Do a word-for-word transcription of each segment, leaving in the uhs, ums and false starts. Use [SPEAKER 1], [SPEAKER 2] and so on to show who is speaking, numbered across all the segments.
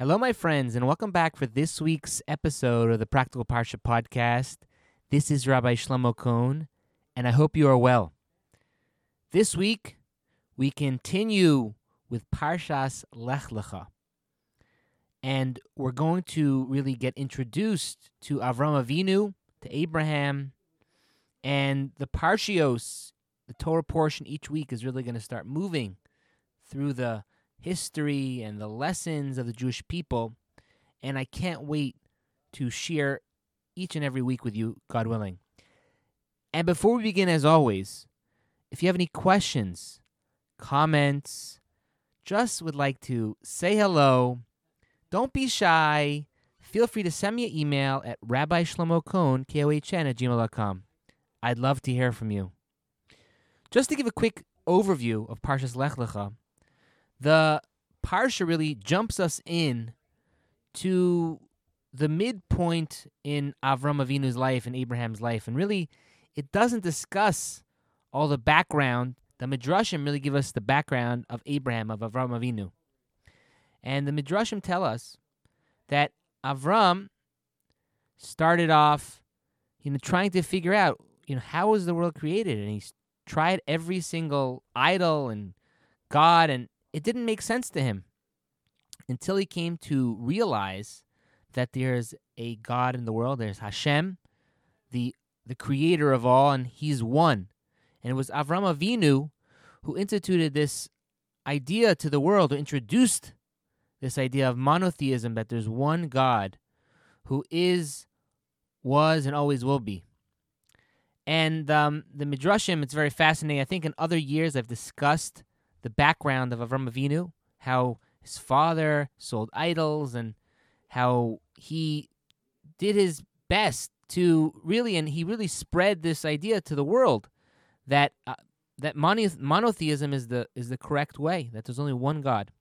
[SPEAKER 1] Hello, my friends, and welcome back for this week's episode of the Practical Parsha podcast. This is Rabbi Shlomo Cohn, and I hope you are well. This week, we continue with Parshas Lech Lecha, and we're going to really get introduced to Avram Avinu, to Abraham, and the Parshios, the Torah portion each week is really going to start moving through the history and the lessons of the Jewish people, and I can't wait to share each and every week with you, God willing. And before we begin, as always, if you have any questions, comments, just would like to say hello, don't be shy. Feel free to send me an email at Rabbi Shlomo Cohn, K O H N, at gmail dot com. I'd love to hear from you. Just to give a quick overview of Parshas Lech Lecha, the Parsha really jumps us in to the midpoint in Avram Avinu's life and Abraham's life. And really, it doesn't discuss all the background. The Midrashim really give us the background of Abraham, of Avram Avinu. And the Midrashim tell us that Avram started off, you know, trying to figure out, you know, how was the world created? And he tried every single idol and God, and it didn't make sense to him until he came to realize that there's a God in the world. There's Hashem, the the creator of all, and he's one. And it was Avram Avinu who instituted this idea to the world, who introduced this idea of monotheism, that there's one God who is, was, and always will be. And um, the Midrashim, it's very fascinating. I think in other years I've discussed the background of Avram Avinu, how his father sold idols and how he did his best to really, and he really spread this idea to the world that uh, that mono- monotheism is the is the correct way, that there's only one God.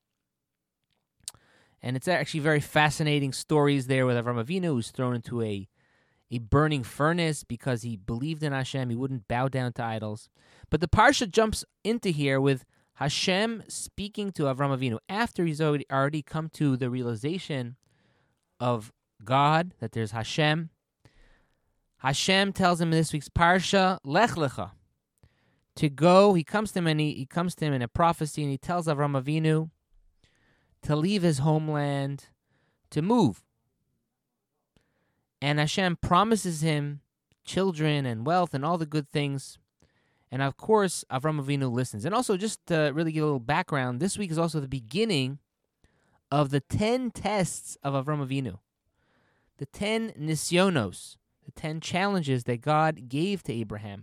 [SPEAKER 1] And it's actually very fascinating stories there with Avram Avinu, who's thrown into a, a burning furnace because he believed in Hashem. He wouldn't bow down to idols. But the Parsha jumps into here with Hashem speaking to Avram Avinu after he's already, already come to the realization of God, that there's Hashem. Hashem tells him in this week's Parsha, Lech Lecha, to go. He comes to him and he, he comes to him in a prophecy, and he tells Avram Avinu to leave his homeland, to move. And Hashem promises him children and wealth and all the good things. And of course, Avram Avinu listens. And also, just to really give a little background, this week is also the beginning of the ten tests of Avram Avinu. The ten nisyonos, the ten challenges that God gave to Abraham.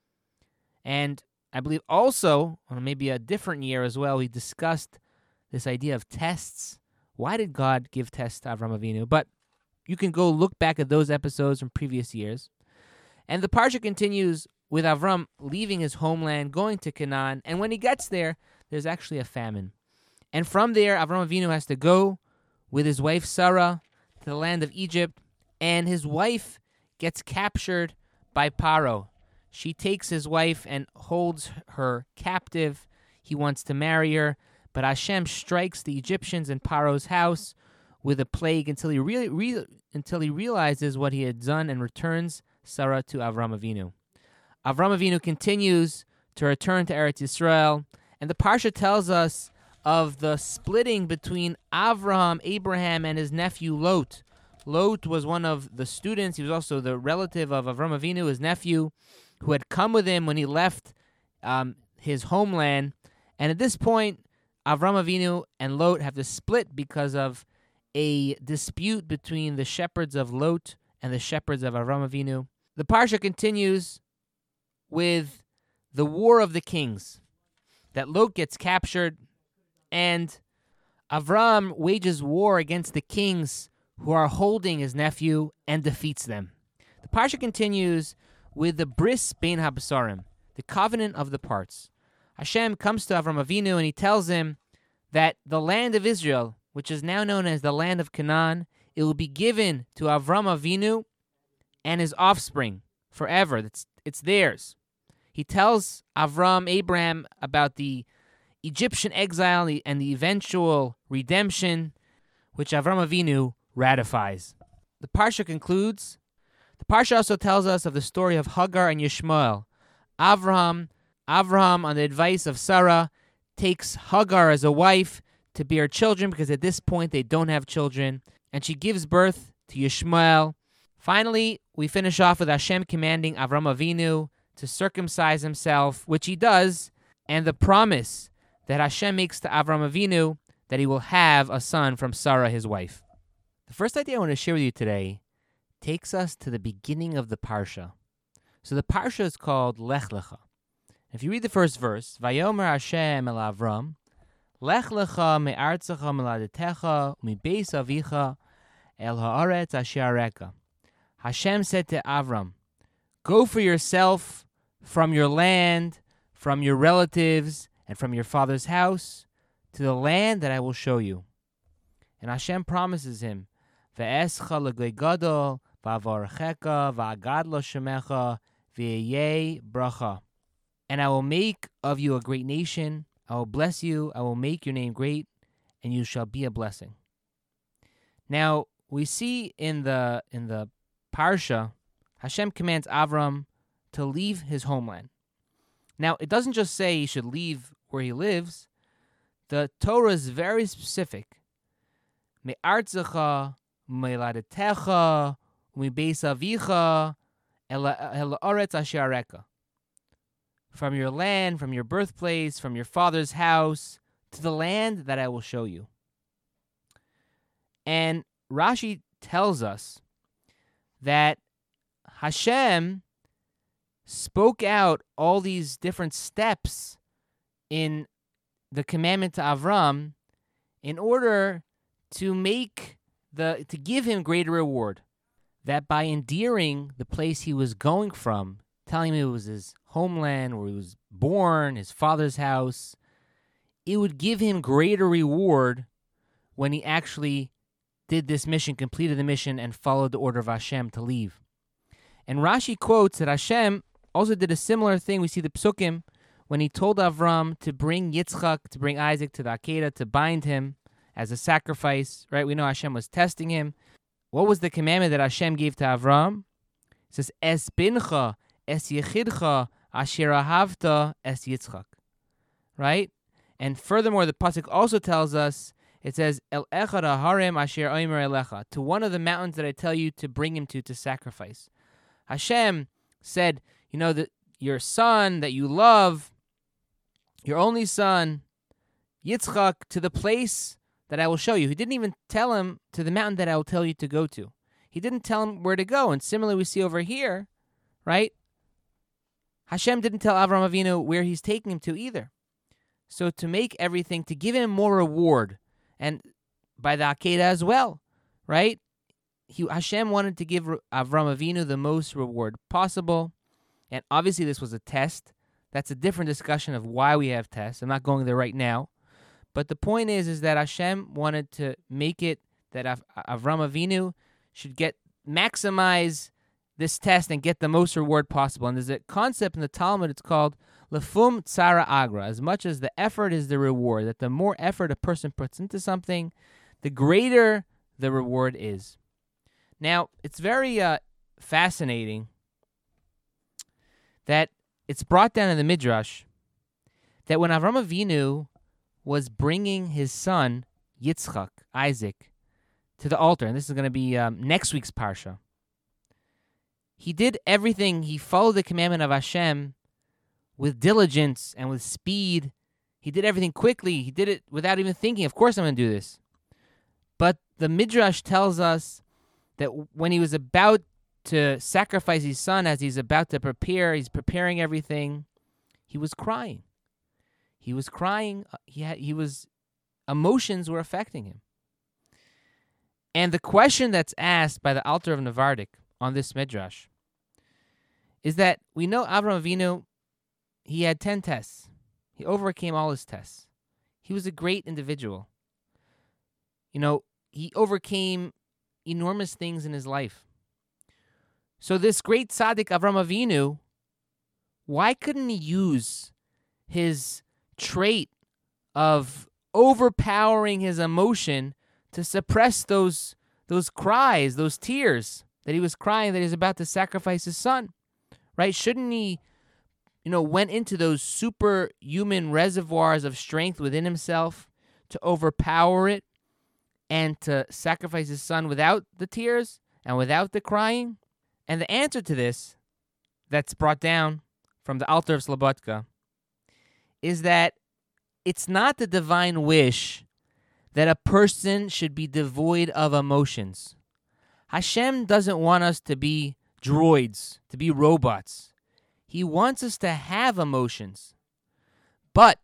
[SPEAKER 1] And I believe also, on maybe a different year as well, we discussed this idea of tests. Why did God give tests to Avram Avinu? But you can go look back at those episodes from previous years. And the Parsha continues with Avram leaving his homeland, going to Canaan, and when he gets there, there's actually a famine. And from there, Avram Avinu has to go with his wife Sarah to the land of Egypt, and his wife gets captured by Paro. She takes his wife and holds her captive. He wants to marry her, but Hashem strikes the Egyptians in Paro's house with a plague until he really, re- until he realizes what he had done and returns Sarah to Avram Avinu. Avram Avinu continues to return to Eretz Yisrael, and the Parsha tells us of the splitting between Avraham, Abraham, and his nephew Lot. Lot was one of the students. He was also the relative of Avram Avinu, his nephew, who had come with him when he left um, his homeland. And at this point, Avram Avinu and Lot have to split because of a dispute between the shepherds of Lot and the shepherds of Avram Avinu. The Parsha continues with the War of the Kings, that Lot gets captured, and Avram wages war against the kings who are holding his nephew and defeats them. The Parsha continues with the Bris Bein HaBesarim, the covenant of the parts. Hashem comes to Avram Avinu and he tells him that the land of Israel, which is now known as the land of Canaan, it will be given to Avram Avinu and his offspring forever. It's, it's theirs. He tells Avram, Abraham, about the Egyptian exile and the eventual redemption, which Avram Avinu ratifies. The Parsha concludes. The Parsha also tells us of the story of Hagar and Yishmael. Avraham, Avraham, on the advice of Sarah, takes Hagar as a wife to bear children because at this point they don't have children, and she gives birth to Yishmael. Finally, we finish off with Hashem commanding Avram Avinu to circumcise himself, which he does, and the promise that Hashem makes to Avram Avinu that he will have a son from Sarah, his wife. The first idea I want to share with you today takes us to the beginning of the Parsha. So the Parsha is called Lech Lecha. If you read the first verse, Vayomer Hashem el Avram, Lech Lecha me'artzecha meladetecha u'mibeis avicha el ha'aretz asher areka. Hashem said to Avram, go for yourself from your land, from your relatives, and from your father's house, to the land that I will show you. And Hashem promises him, Ve'escha l'goy gadol, va'avarcheka, va'agad lo shemecha, ve'yeh bracha. And I will make of you a great nation, I will bless you, I will make your name great, and you shall be a blessing. Now, we see in the in the Parsha, Hashem commands Avram to leave his homeland. Now, it doesn't just say he should leave where he lives. The Torah is very specific. Me'artzecha, me'ladetecha, u'mibeis avicha, el ha'aretz asher areka. From your land, from your birthplace, from your father's house, to the land that I will show you. And Rashi tells us that Hashem spoke out all these different steps in the commandment to Avram in order to make the to give him greater reward. That by endearing the place he was going from, telling him it was his homeland where he was born, his father's house, it would give him greater reward when he actually did this mission, completed the mission, and followed the order of Hashem to leave. And Rashi quotes that Hashem also did a similar thing. We see the Psukim when he told Avram to bring Yitzchak, to bring Isaac to the Akedah, to bind him as a sacrifice. Right? We know Hashem was testing him. What was the commandment that Hashem gave to Avram? It says, Es bincha, es yechidcha, asher ahavta, es Yitzchak. Right? And furthermore, the pasuk also tells us, it says, El echad harim asher omer elecha, to one of the mountains that I tell you to bring him to, to sacrifice. Hashem said, you know, that your son that you love, your only son, Yitzchak, to the place that I will show you. He didn't even tell him to the mountain that I will tell you to go to. He didn't tell him where to go. And similarly, we see over here, right? Hashem didn't tell Avram Avinu where he's taking him to either. So to make everything, to give him more reward, and by the Akedah as well, right? He, Hashem wanted to give Avram Avinu the most reward possible. And obviously this was a test. That's a different discussion of why we have tests. I'm not going there right now. But the point is, is that Hashem wanted to make it that Av- Avram Avinu should get, maximize this test and get the most reward possible. And there's a concept in the Talmud, it's called Lefum Tzara Agra. As much as the effort is the reward, that the more effort a person puts into something, the greater the reward is. Now, it's very uh, fascinating that it's brought down in the Midrash that when Avram Avinu was bringing his son, Yitzchak, Isaac, to the altar, and this is going to be um, next week's Parsha, he did everything, he followed the commandment of Hashem with diligence and with speed. He did everything quickly. He did it without even thinking, of course I'm going to do this. But the Midrash tells us that when he was about to sacrifice his son, as he's about to prepare, he's preparing everything, he was crying. He was crying. He had, he was, emotions were affecting him. And the question that's asked by the Alter of Navardik on this Midrash is that we know Avram Avinu, he had ten tests. He overcame all his tests. He was a great individual. You know, he overcame enormous things in his life. So this great tzaddik Avram Avinu, why couldn't he use his trait of overpowering his emotion to suppress those those cries, those tears that he was crying that he's about to sacrifice his son, right? Shouldn't he, you know, went into those superhuman reservoirs of strength within himself to overpower it and to sacrifice his son without the tears and without the crying? And the answer to this that's brought down from the Alter of Slobodka is that it's not the divine wish that a person should be devoid of emotions. Hashem doesn't want us to be droids, to be robots. He wants us to have emotions. But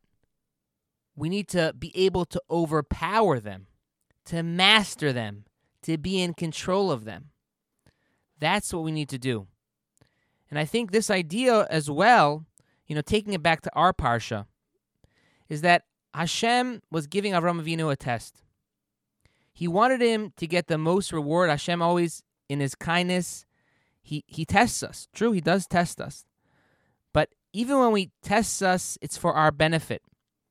[SPEAKER 1] we need to be able to overpower them, to master them, to be in control of them. That's what we need to do. And I think this idea as well, you know, taking it back to our Parsha, is that Hashem was giving Avram Avinu a test. He wanted him to get the most reward. Hashem always, in his kindness, he, he tests us. True, he does test us. But even when he tests us, it's for our benefit.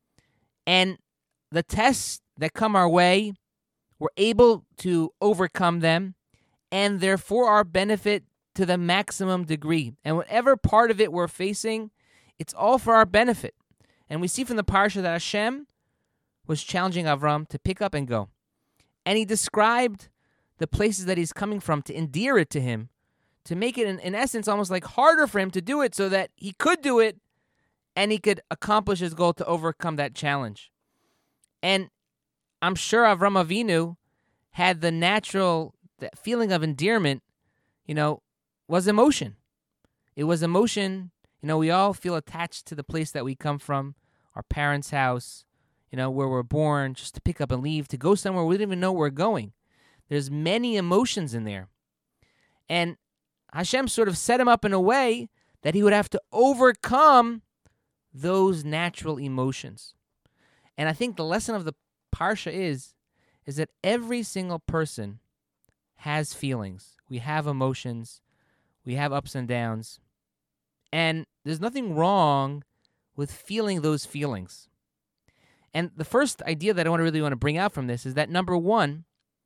[SPEAKER 1] And the tests that come our way, we're able to overcome them, and they're for our benefit to the maximum degree. And whatever part of it we're facing, it's all for our benefit. And we see from the parsha that Hashem was challenging Avram to pick up and go. And he described the places that he's coming from to endear it to him, to make it, in, in essence, almost like harder for him to do it so that he could do it and he could accomplish his goal to overcome that challenge. And I'm sure Avram Avinu had the natural that feeling of endearment, you know, was emotion. It was emotion. You know, we all feel attached to the place that we come from, our parents' house, you know, where we're born, just to pick up and leave, to go somewhere we didn't even know we're going. There's many emotions in there. And Hashem sort of set him up in a way that he would have to overcome those natural emotions. And I think the lesson of the Parsha is, is that every single person has feelings. We have emotions. We have ups and downs. And there's nothing wrong with feeling those feelings. And the first idea that I want to really want to bring out from this is that, number one,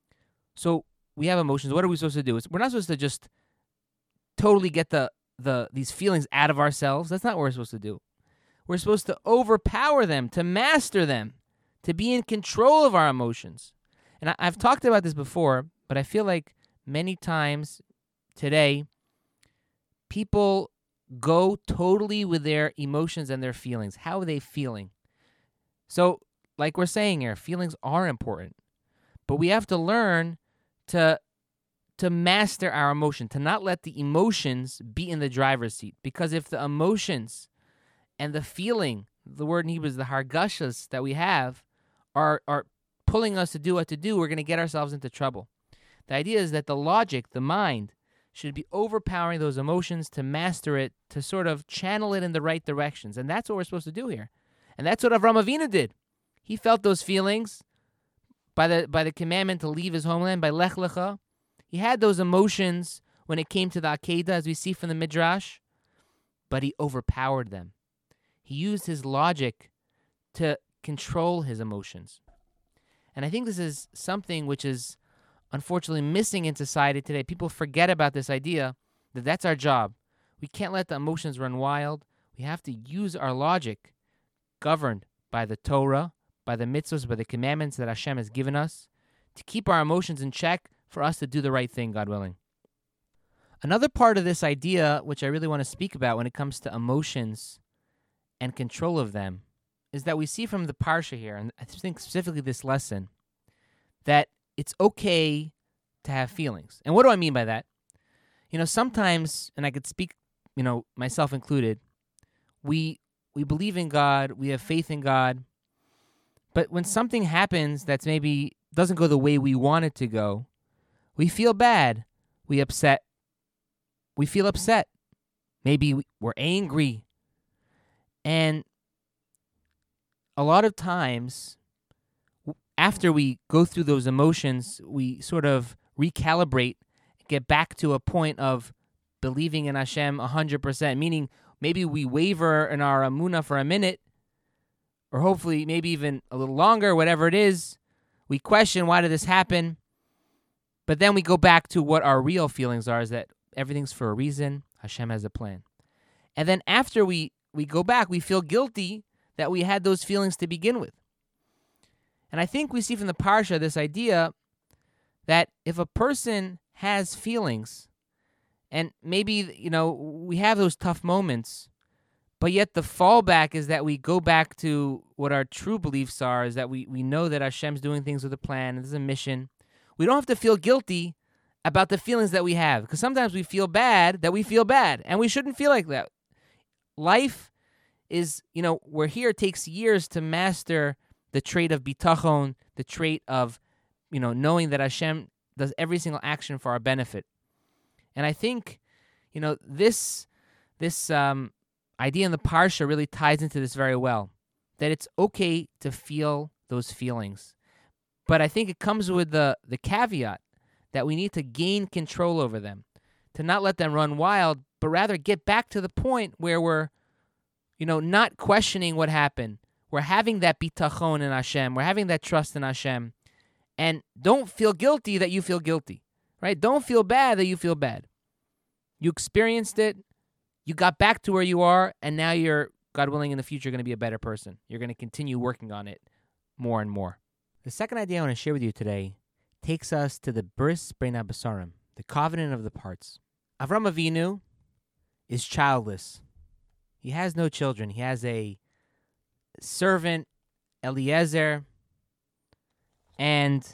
[SPEAKER 1] so we have emotions. What are we supposed to do? We're not supposed to just totally get the, the these feelings out of ourselves. That's not what we're supposed to do. We're supposed to overpower them, to master them, to be in control of our emotions. And I, I've talked about this before, but I feel like many times today, people go totally with their emotions and their feelings. How are they feeling? So, like we're saying here, feelings are important. But we have to learn to, to master our emotion, to not let the emotions be in the driver's seat. Because if the emotions and the feeling, the word in Hebrew is the hargashas that we have, are, are pulling us to do what to do, we're going to get ourselves into trouble. The idea is that the logic, the mind, should be overpowering those emotions to master it, to sort of channel it in the right directions. And that's what we're supposed to do here. And that's what Avram Avinu did. He felt those feelings by the by the commandment to leave his homeland, by Lech Lecha. He had those emotions when it came to the Akedah, as we see from the Midrash, but he overpowered them. He used his logic to control his emotions. And I think this is something which is unfortunately missing in society today. People forget about this idea that that's our job. We can't let the emotions run wild. We have to use our logic, governed by the Torah, by the mitzvahs, by the commandments that Hashem has given us, to keep our emotions in check for us to do the right thing, God willing. Another part of this idea, which I really want to speak about when it comes to emotions and control of them, is that we see from the Parsha here, and I think specifically this lesson, that it's okay to have feelings. And what do I mean by that? You know, sometimes, and I could speak, you know, myself included, we we believe in God, we have faith in God, but when something happens that's maybe doesn't go the way we want it to go, we feel bad, we upset, we feel upset, maybe we're angry, and a lot of times, after we go through those emotions, we sort of recalibrate, get back to a point of believing in Hashem one hundred percent, meaning maybe we waver in our emunah for a minute, or hopefully maybe even a little longer, whatever it is. we question, why did this happen? But then we go back to what our real feelings are, is that everything's for a reason. Hashem has a plan. And then after we, we go back, we feel guilty that we had those feelings to begin with. And I think we see from the Parsha this idea that if a person has feelings, and maybe, you know, we have those tough moments, but yet the fallback is that we go back to what our true beliefs are, is that we, we know that Hashem's doing things with a plan, and there's a mission. We don't have to feel guilty about the feelings that we have, because sometimes we feel bad that we feel bad, and we shouldn't feel like that. Life is, you know, we're here, it takes years to master the trait of bitachon, the trait of, you know, knowing that Hashem does every single action for our benefit. And I think, you know, this this um, idea in the Parsha really ties into this very well, that it's okay to feel those feelings. But I think it comes with the, the caveat that we need to gain control over them, to not let them run wild, but rather get back to the point where we're, you know, not questioning what happened. We're having that bitachon in Hashem. We're having that trust in Hashem. And don't feel guilty that you feel guilty, right? Don't feel bad that you feel bad. You experienced it. You got back to where you are, and now you're, God willing, in the future, going to be a better person. You're going to continue working on it more and more. The second idea I want to share with you today takes us to the Bris Bein HaBesarim, the covenant of the parts. Avram Avinu is childless. He has no children. He has a servant, Eliezer, and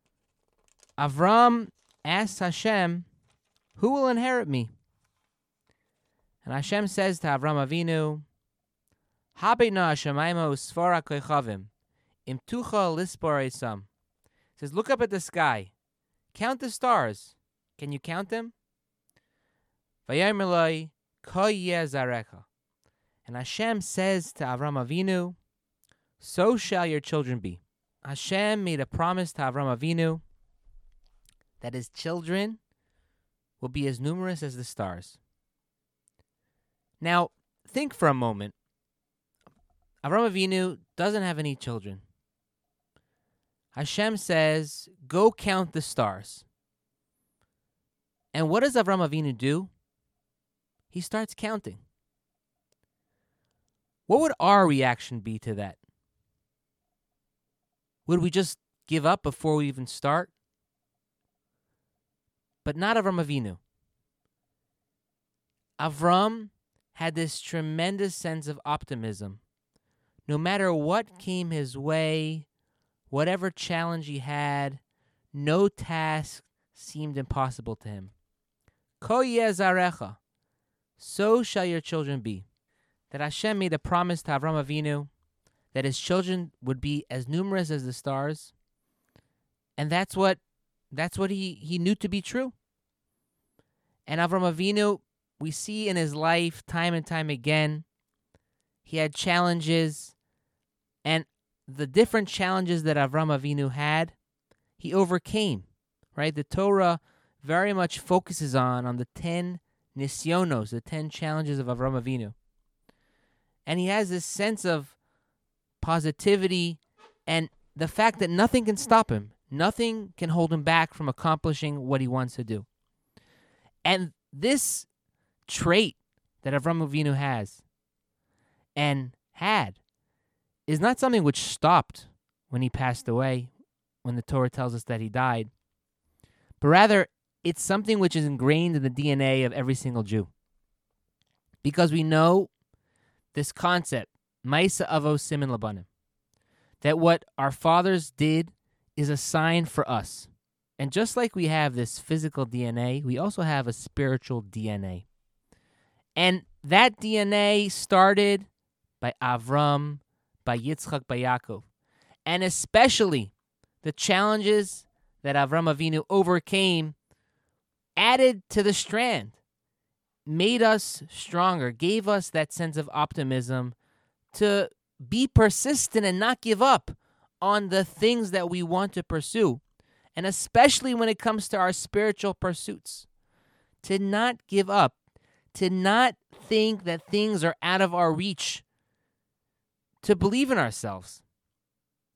[SPEAKER 1] Avram asks Hashem, who will inherit me? And Hashem says to Avram Avinu, Habena Hashemayim Usfara Koichavim, Im Tucha Lispor Esam. He says, look up at the sky. Count the stars. Can you count them? Vayom Eloi, Ko Yeh Zarecha. And Hashem says to Avram Avinu, so shall your children be. Hashem made a promise to Avram Avinu that his children will be as numerous as the stars. Now, think for a moment. Avram Avinu doesn't have any children. Hashem says, go count the stars. And what does Avram Avinu do? He starts counting. What would our reaction be to that? Would we just give up before we even start? But not Avram Avinu. Avram had this tremendous sense of optimism. No matter what came his way, whatever challenge he had, no task seemed impossible to him. Ko yeh zarecha, so shall your children be. That Hashem made a promise to Avram Avinu that his children would be as numerous as the stars. And that's what that's what he, he knew to be true. And Avram Avinu, we see in his life time and time again, he had challenges, and the different challenges that Avram Avinu had, he overcame, right? The Torah very much focuses on, on the ten nisyonos, the ten challenges of Avram Avinu. And he has this sense of positivity and the fact that nothing can stop him. Nothing can hold him back from accomplishing what he wants to do. And this trait that Avram Avinu has and had is not something which stopped when he passed away, when the Torah tells us that he died, but rather it's something which is ingrained in the D N A of every single Jew. Because we know this concept, Ma'isa Avos Siman Labanim, that what our fathers did is a sign for us. And just like we have this physical D N A, we also have a spiritual D N A. And that D N A started by Avram, by Yitzchak, by Yaakov. And especially the challenges that Avram Avinu overcame added to the strand, made us stronger, gave us that sense of optimism to be persistent and not give up on the things that we want to pursue. And especially when it comes to our spiritual pursuits, to not give up, to not think that things are out of our reach, to believe in ourselves.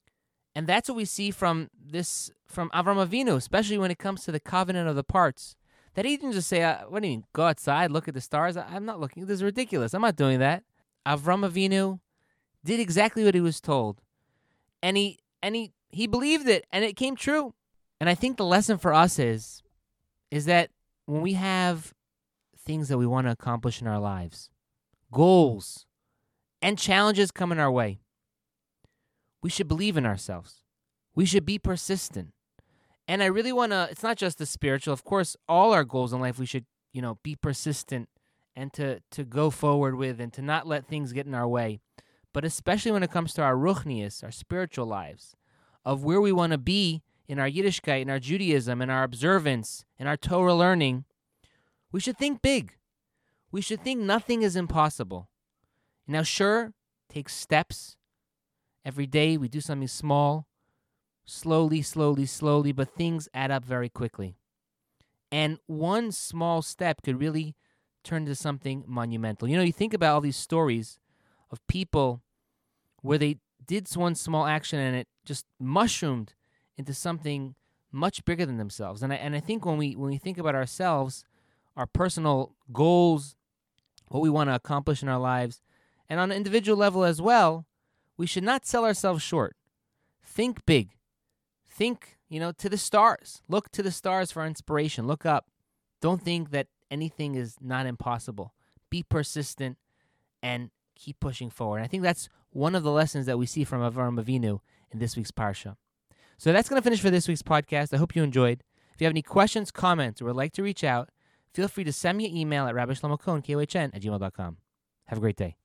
[SPEAKER 1] And that's what we see from this, from Avram Avinu, especially when it comes to the covenant of the parts. That he didn't just say, uh, what do you mean, go outside, look at the stars? I, I'm not looking. This is ridiculous. I'm not doing that. Avram Avinu did exactly what he was told. And he and he, he believed it, and it came true. And I think the lesson for us is, is that when we have things that we want to accomplish in our lives, goals, and challenges coming our way, we should believe in ourselves. We should be persistent. And I really want to, it's not just the spiritual. Of course, all our goals in life, we should, you know, be persistent and to, to go forward with and to not let things get in our way. But especially when it comes to our ruchnius, our spiritual lives, of where we want to be in our Yiddishkeit, in our Judaism, in our observance, in our Torah learning, we should think big. We should think nothing is impossible. Now, sure, take steps. Every day we do something small, slowly, slowly, slowly, but things add up very quickly. And one small step could really turn into something monumental. You know, you think about all these stories of people where they did one small action and it just mushroomed into something much bigger than themselves. And I and I think when we when we think about ourselves, our personal goals, what we want to accomplish in our lives, and on an individual level as well, we should not sell ourselves short. Think big. Think, you know, to the stars. Look to the stars for inspiration. Look up. Don't think that anything is not impossible. Be persistent and keep pushing forward. I think that's one of the lessons that we see from Avram Avinu in this week's Parsha. So that's going to finish for this week's podcast. I hope you enjoyed. If you have any questions, comments, or would like to reach out, feel free to send me an email at rabbi shlomo kohn, K O H N, at gmail dot com. Have a great day.